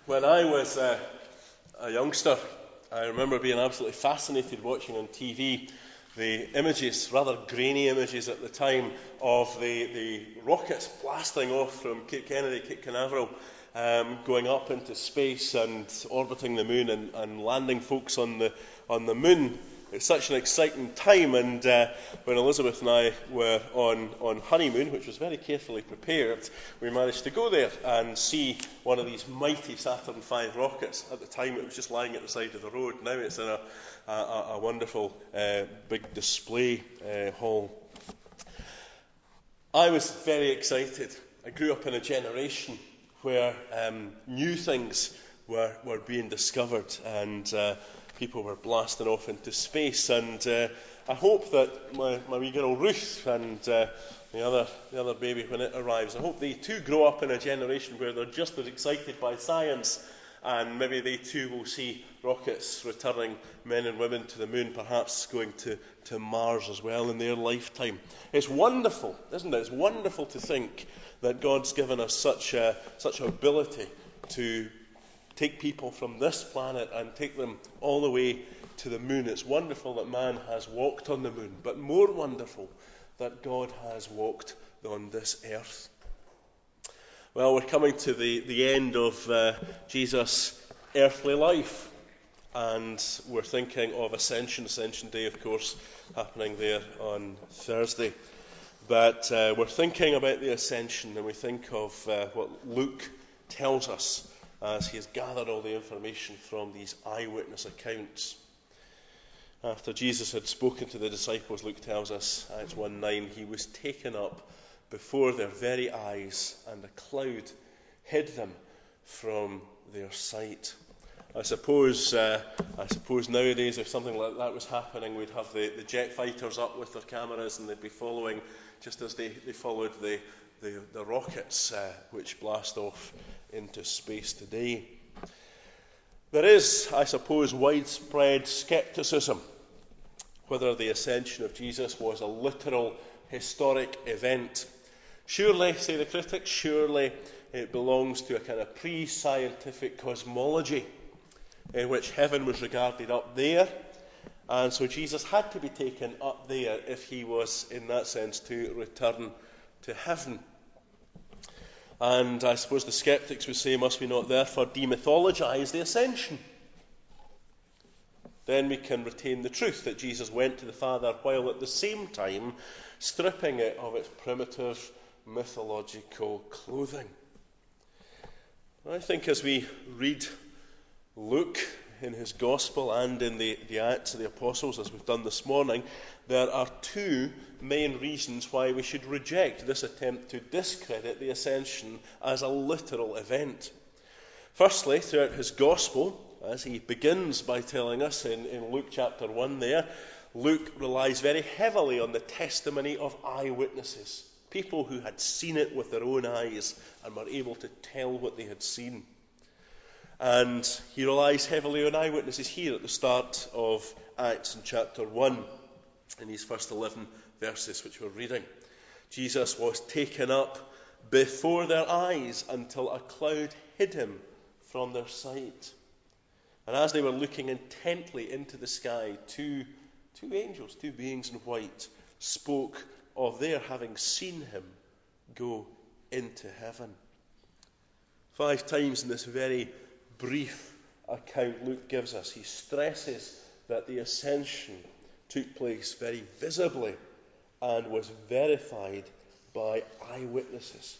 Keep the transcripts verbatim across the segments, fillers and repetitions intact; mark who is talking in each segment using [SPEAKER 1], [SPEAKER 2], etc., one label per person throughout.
[SPEAKER 1] When I was uh, a youngster, I remember being absolutely fascinated watching on T V the images, rather grainy images at the time, of the, the rockets blasting off from Cape Kennedy, Cape Canaveral, um, going up into space and orbiting the moon and, and landing folks on the on the moon. It's such an exciting time, and uh, when Elizabeth and I were on, on honeymoon, which was very carefully prepared, we managed to go there and see one of these mighty Saturn five rockets. At the time it was just lying at the side of the road. Now it's in a, a, a wonderful uh, big display uh, hall. I was very excited. I grew up in a generation where um, new things were, were being discovered, and uh, people were blasting off into space, and uh, I hope that my, my wee girl Ruth and uh, the other the other baby, when it arrives, I hope they too grow up in a generation where they're just as excited by science, and maybe they too will see rockets returning men and women to the moon, perhaps going to, to Mars as well in their lifetime. It's wonderful, isn't it? It's wonderful to think that God's given us such a, such ability to take people from this planet and take them all the way to the moon. It's wonderful that man has walked on the moon, but more wonderful that God has walked on this earth. Well, we're coming to the, the end of uh, Jesus' earthly life, and we're thinking of Ascension, Ascension Day, of course, happening there on Thursday. But uh, we're thinking about the Ascension, and we think of uh, what Luke tells us as he has gathered all the information from these eyewitness accounts. After Jesus had spoken to the disciples, Luke tells us, Acts one nine, he was taken up before their very eyes, and a cloud hid them from their sight. I suppose uh, I suppose nowadays, if something like that was happening, we'd have the, the jet fighters up with their cameras, and they'd be following, just as they, they followed the, the, the rockets uh, which blast off into space today. There is, I suppose, widespread scepticism whether the ascension of Jesus was a literal historic event. Surely, say the critics, surely it belongs to a kind of pre-scientific cosmology in which heaven was regarded up there, and so Jesus had to be taken up there if he was, in that sense, to return to heaven. And I suppose the sceptics would say, must we not therefore demythologise the ascension? Then we can retain the truth that Jesus went to the Father while at the same time stripping it of its primitive mythological clothing. I think as we read Luke in his Gospel and in the, the Acts of the Apostles, as we've done this morning, there are two main reasons why we should reject this attempt to discredit the ascension as a literal event. Firstly, throughout his Gospel, as he begins by telling us in, in Luke chapter one there, Luke relies very heavily on the testimony of eyewitnesses, people who had seen it with their own eyes and were able to tell what they had seen. And he relies heavily on eyewitnesses here at the start of Acts in chapter one, in these first eleven verses which we're reading. Jesus was taken up before their eyes until a cloud hid him from their sight. And as they were looking intently into the sky, two, two angels, two beings in white, spoke of their having seen him go into heaven. Five times in this very brief account Luke gives us, he stresses that the ascension took place very visibly and was verified by eyewitnesses.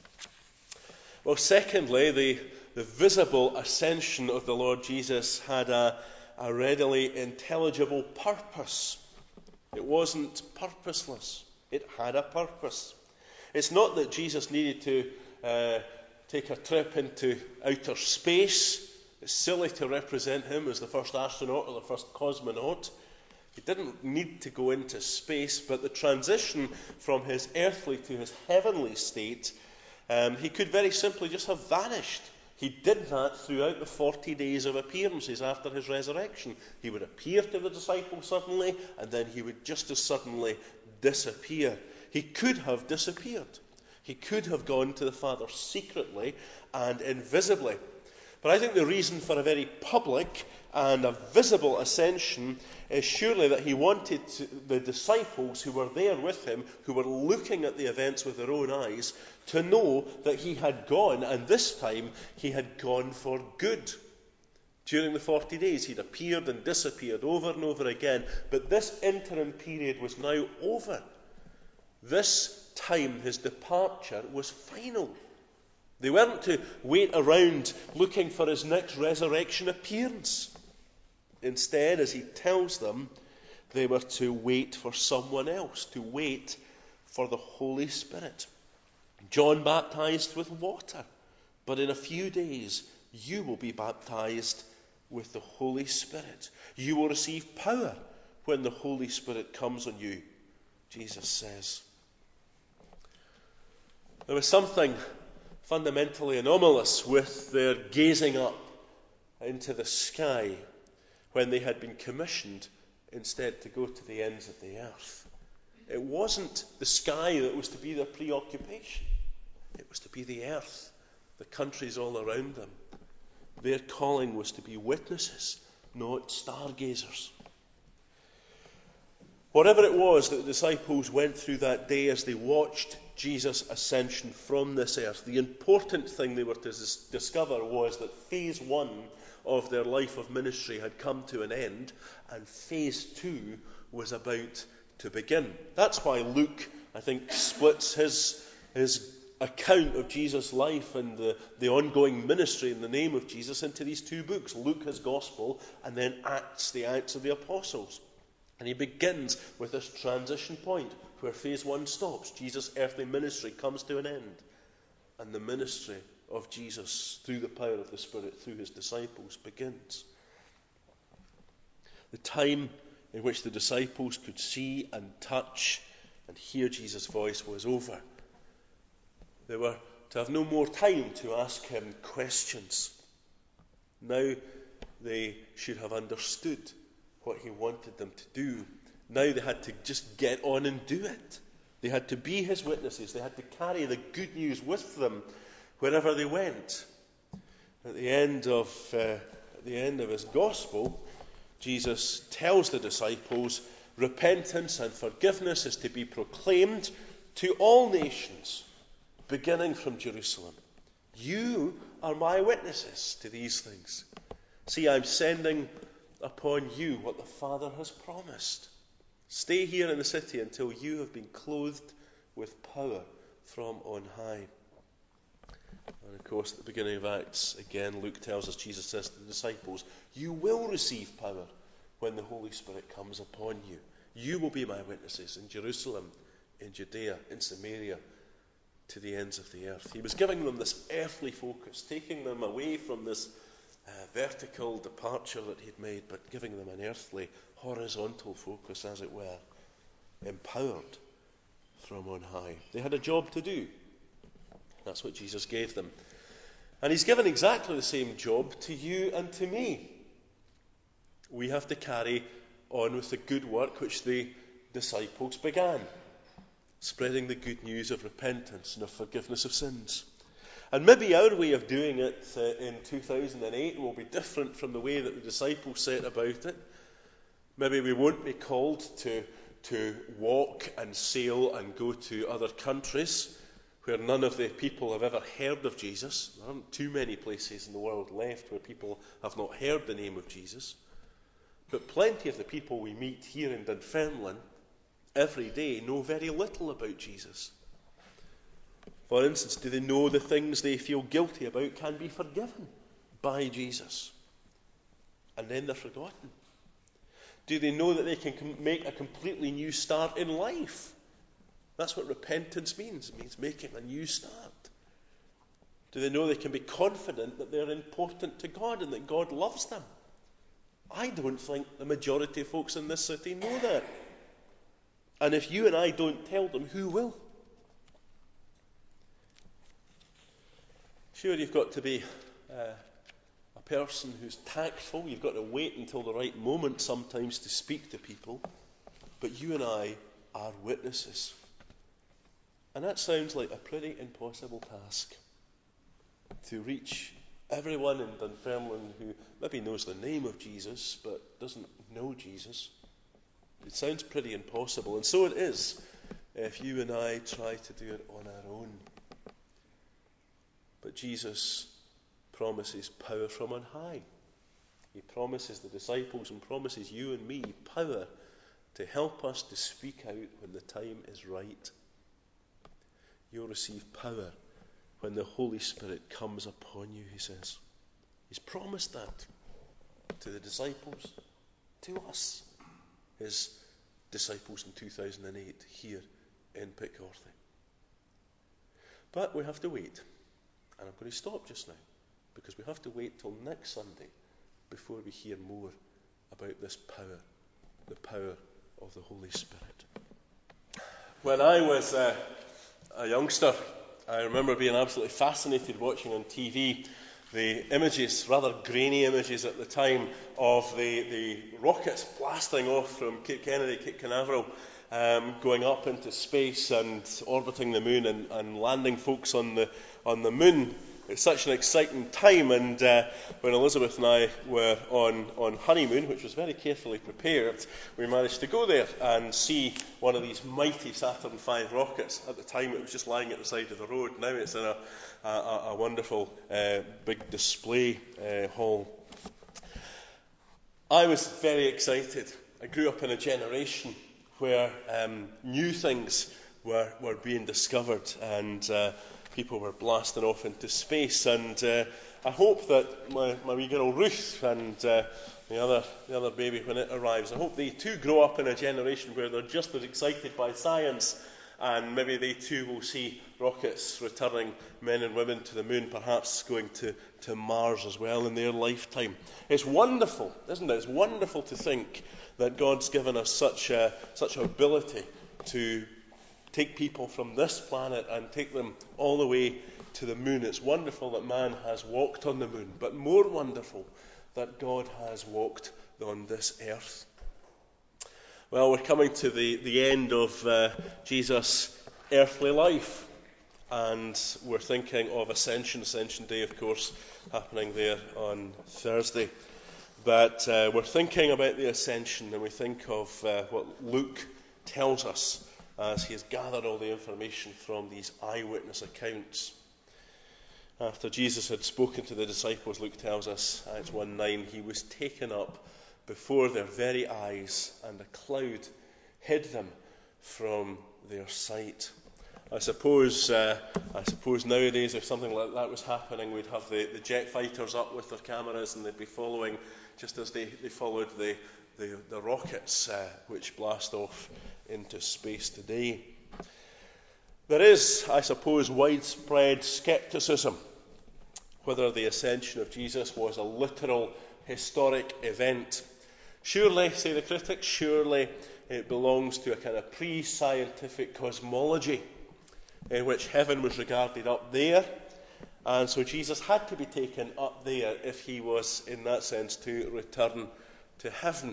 [SPEAKER 1] Well, secondly, the, the visible ascension of the Lord Jesus had a, a readily intelligible purpose. It wasn't purposeless. It had a purpose. It's not that Jesus needed to uh, take a trip into outer space. It's silly to represent him as the first astronaut or the first cosmonaut. He didn't need to go into space, but the transition from his earthly to his heavenly state, um, he could very simply just have vanished. He did that throughout the forty days of appearances after his resurrection. He would appear to the disciples suddenly, and then he would just as suddenly disappear. He could have disappeared. He could have gone to the Father secretly and invisibly. But I think the reason for a very public and a visible ascension is surely that he wanted to, the disciples who were there with him, who were looking at the events with their own eyes, to know that he had gone, and this time he had gone for good. During the forty days he'd appeared and disappeared over and over again, but this interim period was now over. This time his departure was final. They weren't to wait around looking for his next resurrection appearance. Instead, as he tells them, they were to wait for someone else, to wait for the Holy Spirit. John baptized with water, but in a few days you will be baptized with the Holy Spirit. You will receive power when the Holy Spirit comes on you, Jesus says. There was something fundamentally anomalous with their gazing up into the sky when they had been commissioned instead to go to the ends of the earth. It wasn't the sky that was to be their preoccupation. It was to be the earth, the countries all around them. Their calling was to be witnesses, not stargazers. Whatever it was that the disciples went through that day as they watched Jesus' ascension from this earth, the important thing they were to dis- discover was that phase one of their life of ministry had come to an end, and phase two was about to begin. That's why Luke, I think, splits his, his account of Jesus' life and the, the ongoing ministry in the name of Jesus into these two books. Luke, his gospel, and then Acts, the Acts of the Apostles. And he begins with this transition point where phase one stops. Jesus' earthly ministry comes to an end. And the ministry of Jesus through the power of the Spirit, through his disciples, begins. The time in which the disciples could see and touch and hear Jesus' voice was over. They were to have no more time to ask him questions. Now they should have understood what he wanted them to do. Now they had to just get on and do it. They had to be his witnesses. They had to carry the good news with them wherever they went. At the end of uh, at the end of his gospel, Jesus tells the disciples repentance and forgiveness is to be proclaimed to all nations, beginning from Jerusalem. You are my witnesses to these things. See, I'm sending upon you what the Father has promised. Stay here in the city until you have been clothed with power from on high. And of course, at the beginning of Acts, again, Luke tells us, Jesus says to the disciples, you will receive power when the Holy Spirit comes upon you. You will be my witnesses in Jerusalem, in Judea, in Samaria, to the ends of the earth. He was giving them this earthly focus, taking them away from this uh, vertical departure that he'd made, but giving them an earthly, horizontal focus, as it were, empowered from on high. They had a job to do. That's what Jesus gave them. And he's given exactly the same job to you and to me. We have to carry on with the good work which the disciples began, spreading the good news of repentance and of forgiveness of sins. And maybe our way of doing it uh, in two thousand eight will be different from the way that the disciples set about it. Maybe we won't be called to, to walk and sail and go to other countries where none of the people have ever heard of Jesus. There aren't too many places in the world left where people have not heard the name of Jesus. But plenty of the people we meet here in Dunfermline every day know very little about Jesus. For instance, do they know the things they feel guilty about can be forgiven by Jesus? And then they're forgotten. Do they know that they can com- make a completely new start in life? That's what repentance means. It means making a new start. Do they know they can be confident that they're important to God and that God loves them? I don't think the majority of folks in this city know that. And if you and I don't tell them, who will? Sure, you've got to be uh, a person who's tactful. You've got to wait until the right moment sometimes to speak to people. But you and I are witnesses. And that sounds like a pretty impossible task, to reach Everyone in Dunfermline who maybe knows the name of Jesus but doesn't know Jesus. It sounds pretty impossible, and so it is if you and I try to do it on our own. But Jesus promises power from on high. He promises the disciples and promises you and me power to help us to speak out when the time is right. You'll receive power when the Holy Spirit comes upon you, he says. He's promised that to the disciples, to us, his disciples in two thousand eight here in Pitcorthie. But we have to wait. And I'm going to stop just now, because we have to wait till next Sunday before we hear more about this power, the power of the Holy Spirit. When I was uh, a youngster, I remember being absolutely fascinated watching on T V the images, rather grainy images at the time, of the, the rockets blasting off from Cape Kennedy, Cape Canaveral, um, going up into space and orbiting the moon and, and landing folks on the on the moon. It's such an exciting time, and uh, when Elizabeth and I were on, on honeymoon, which was very carefully prepared, we managed to go there and see one of these mighty Saturn five rockets. At the time it was just lying at the side of the road. Now it's in a, a, a wonderful uh, big display uh, hall. I was very excited. I grew up in a generation where um, new things were, were being discovered, and uh, people were blasting off into space, and uh, I hope that my, my wee girl Ruth and uh, the other the other baby, when it arrives, I hope they too grow up in a generation where they're just as excited by science, and maybe they too will see rockets returning men and women to the moon, perhaps going to, to Mars as well in their lifetime. It's wonderful, isn't it? It's wonderful to think that God's given us such a, such ability to take people from this planet and take them all the way to the moon. It's wonderful that man has walked on the moon, but more wonderful that God has walked on this earth. Well, we're coming to the, the end of uh, Jesus' earthly life, and we're thinking of Ascension, Ascension Day, of course, happening there on Thursday. But uh, we're thinking about the Ascension, and we think of uh, what Luke tells us as he has gathered all the information from these eyewitness accounts. After Jesus had spoken to the disciples, Luke tells us, Acts one nine, he was taken up before their very eyes, and a cloud hid them from their sight. I suppose uh, I suppose nowadays, if something like that was happening, we'd have the, the jet fighters up with their cameras, and they'd be following, just as they, they followed the, the, the rockets uh, which blast off into space today. There is, I suppose, widespread scepticism whether the ascension of Jesus was a literal historic event. Surely, say the critics, surely it belongs to a kind of pre-scientific cosmology in which heaven was regarded up there, and so Jesus had to be taken up there if he was, in that sense, to return to heaven.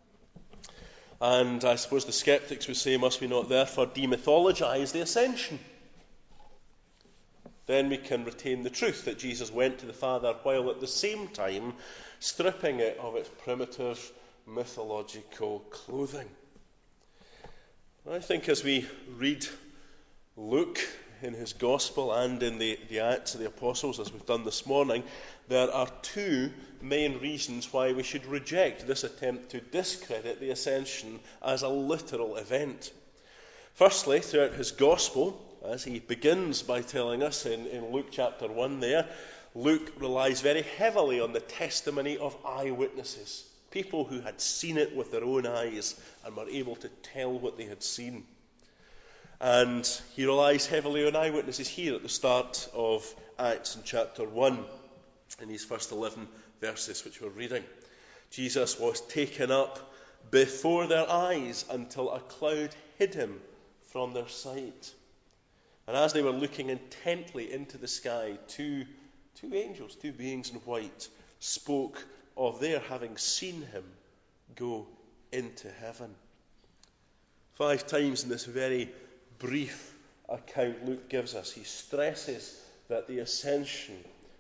[SPEAKER 1] And I suppose the sceptics would say, must we not therefore demythologise the ascension? Then we can retain the truth that Jesus went to the Father while at the same time stripping it of its primitive mythological clothing. I think as we read Luke in his Gospel and in the, the Acts of the Apostles, as we've done this morning, there are two main reasons why we should reject this attempt to discredit the ascension as a literal event. Firstly, throughout his Gospel, as he begins by telling us in, in Luke chapter one there, Luke relies very heavily on the testimony of eyewitnesses, people who had seen it with their own eyes and were able to tell what they had seen. And he relies heavily on eyewitnesses here at the start of Acts in chapter one, in these first eleven verses which we're reading. Jesus was taken up before their eyes until a cloud hid him from their sight. And as they were looking intently into the sky, two, two angels, two beings in white, spoke of their having seen him go into heaven. Five times in this very brief account Luke gives us, he stresses that the ascension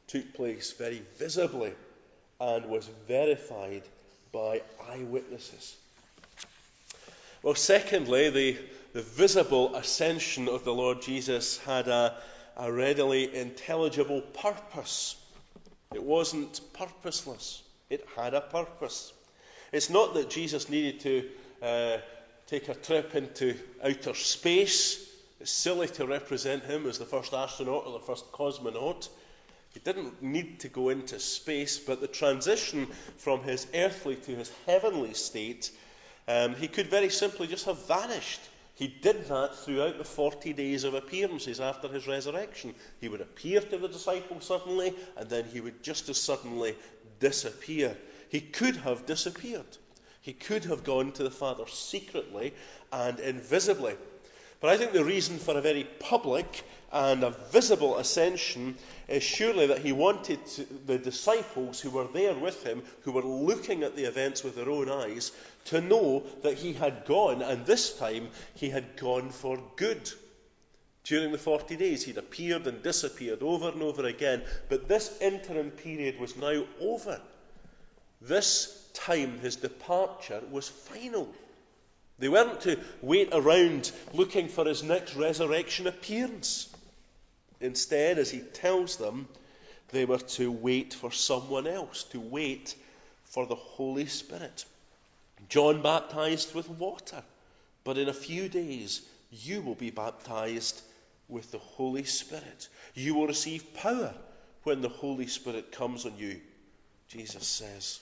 [SPEAKER 1] took place very visibly and was verified by eyewitnesses. Well, secondly, the, the visible ascension of the Lord Jesus had a, a readily intelligible purpose. It wasn't purposeless. It had a purpose. It's not that Jesus needed to uh, take a trip into outer space. It's silly to represent him as the first astronaut or the first cosmonaut. He didn't need to go into space, but the transition from his earthly to his heavenly state, um, he could very simply just have vanished. He did that throughout the forty days of appearances after his resurrection. He would appear to the disciples suddenly, and then he would just as suddenly disappear. He could have disappeared. He could have gone to the Father secretly and invisibly. But I think the reason for a very public and a visible ascension is surely that he wanted to, the disciples who were there with him, who were looking at the events with their own eyes, to know that he had gone, and this time he had gone for good. During the forty days, he'd appeared and disappeared over and over again, but this interim period was now over. This time, his departure was final. They weren't to wait around looking for his next resurrection appearance. Instead, as he tells them, they were to wait for someone else, to wait for the Holy Spirit. John baptized with water, but in a few days you will be baptized with the Holy Spirit. You will receive power when the Holy Spirit comes on you, Jesus says.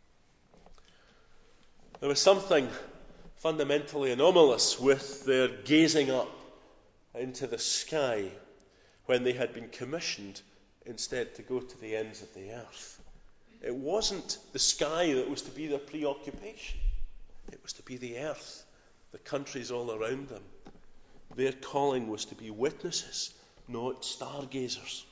[SPEAKER 1] There was something fundamentally anomalous with their gazing up into the sky when they had been commissioned instead to go to the ends of the earth. It wasn't the sky that was to be their preoccupation. It was to be the earth, the countries all around them. Their calling was to be witnesses, not stargazers.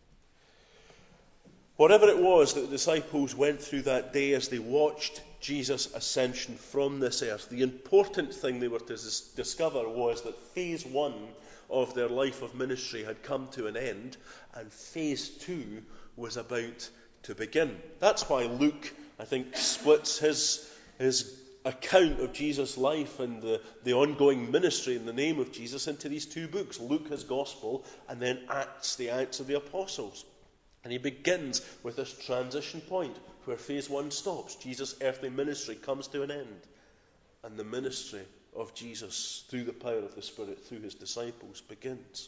[SPEAKER 1] Whatever it was that the disciples went through that day as they watched Jesus' ascension from this earth, the important thing they were to dis- discover was that phase one of their life of ministry had come to an end, and phase two was about to begin. That's why Luke, I think, splits his, his account of Jesus' life and the, the ongoing ministry in the name of Jesus into these two books. Luke, his gospel, and then Acts, the Acts of the Apostles. And he begins with this transition point where phase one stops. Jesus' earthly ministry comes to an end. And the ministry of Jesus through the power of the Spirit, through his disciples, begins.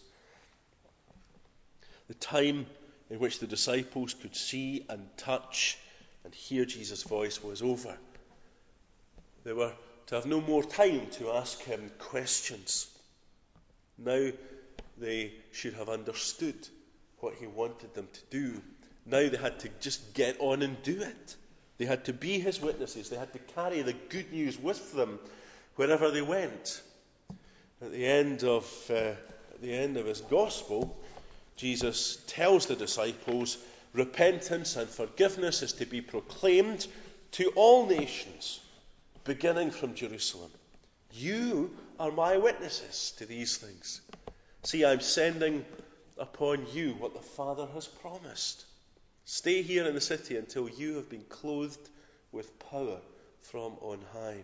[SPEAKER 1] The time in which the disciples could see and touch and hear Jesus' voice was over. They were to have no more time to ask him questions. Now they should have understood what he wanted them to do. Now they had to just get on and do it. They had to be his witnesses. They had to carry the good news with them wherever they went. At the end of uh, at the end of his gospel, Jesus tells the disciples, repentance and forgiveness is to be proclaimed to all nations, beginning from Jerusalem. You are my witnesses to these things. See, I'm sending upon you what the Father has promised. Stay here in the city until you have been clothed with power from on high.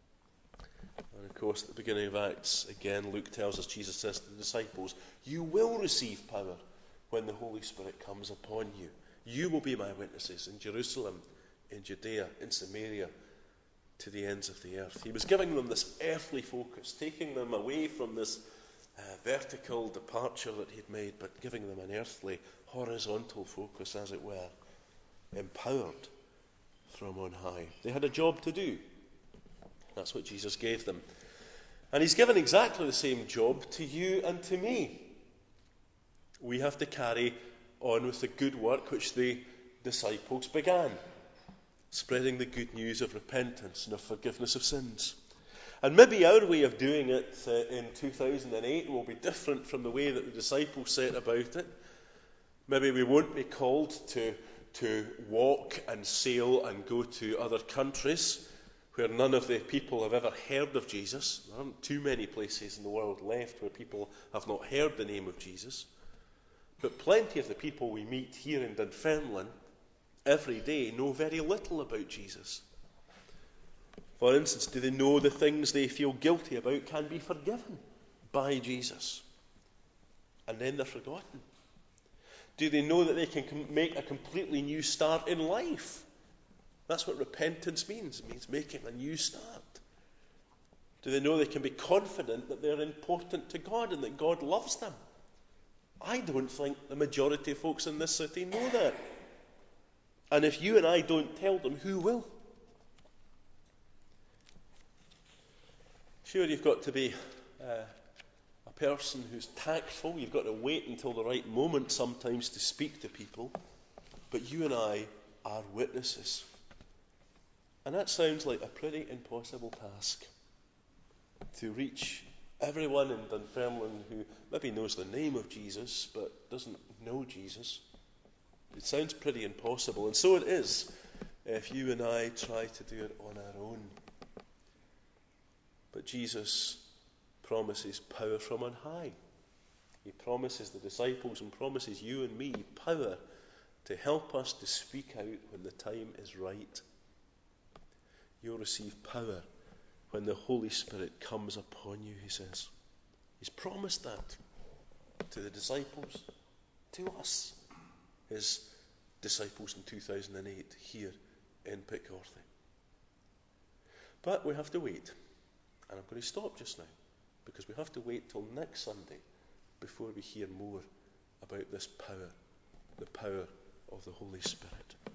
[SPEAKER 1] And of course, at the beginning of Acts, again, Luke tells us, Jesus says to the disciples, you will receive power when the Holy Spirit comes upon you. You will be my witnesses in Jerusalem, in Judea, in Samaria, to the ends of the earth. He was giving them this earthly focus, taking them away from this uh, vertical departure that he'd made, but giving them an earthly, horizontal focus, as it were, empowered from on high. They had a job to do. That's what Jesus gave them. And he's given exactly the same job to you and to me. We have to carry on with the good work which the disciples began, spreading the good news of repentance and of forgiveness of sins. And maybe our way of doing it uh, in two thousand eight will be different from the way that the disciples set about it. Maybe we won't be called to, to walk and sail and go to other countries where none of the people have ever heard of Jesus. There aren't too many places in the world left where people have not heard the name of Jesus. But plenty of the people we meet here in Dunfermline every day know very little about Jesus. For instance, do they know the things they feel guilty about can be forgiven by Jesus? And then they're forgotten. Do they know that they can com- make a completely new start in life? That's what repentance means. It means making a new start. Do they know they can be confident that they're important to God and that God loves them? I don't think the majority of folks in this city know that. And if you and I don't tell them, who will? Sure, you've got to be uh, a person who's tactful. You've got to wait until the right moment sometimes to speak to people. But you and I are witnesses. And that sounds like a pretty impossible task. To reach everyone in Dunfermline who maybe knows the name of Jesus but doesn't know Jesus. It sounds pretty impossible. And so it is if you and I try to do it on our own. But Jesus promises power from on high. He promises the disciples and promises you and me power to help us to speak out when the time is right. You'll receive power when the Holy Spirit comes upon you, he says. He's promised that to the disciples, to us, his disciples in two thousand eight here in Pitcorthie. But we have to wait. And I'm going to stop just now, because we have to wait till next Sunday before we hear more about this power, the power of the Holy Spirit.